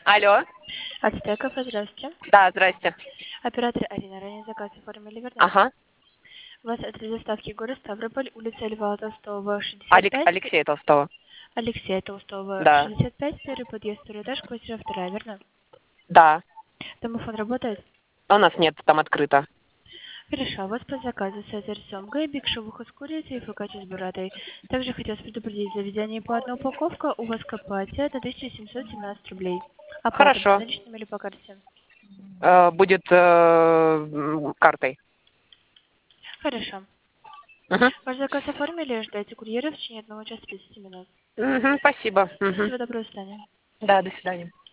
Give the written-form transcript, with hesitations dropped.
Алло. Ацтеков, здравствуйте. Да, здрасте. Оператор Арина, ранее заказ оформили, верно? Ага. У вас адрес доставки город Ставрополь, улица Льва Толстого, 65. Алексея Толстого. Алексея Толстого, Да. 65, первый подъезд, второй этаж, квартира 2, верно? Да. Домофон работает? У нас нет, там открыто. Хорошо, у вас по заказу Цезарь Сомга, биг шавуха с курицей и фокаччи с буратой. Также хотелось предупредить, за введение по одной упаковка у вас КПАТ 1717 рублей. Оплата будет Хорошо. наличными или по карте? Будет картой. Хорошо. Угу. Ваш заказ оформили, ждайте курьера в течение 1 часа 30 минут. Спасибо. Всего доброго, до свидания. Да, до свидания.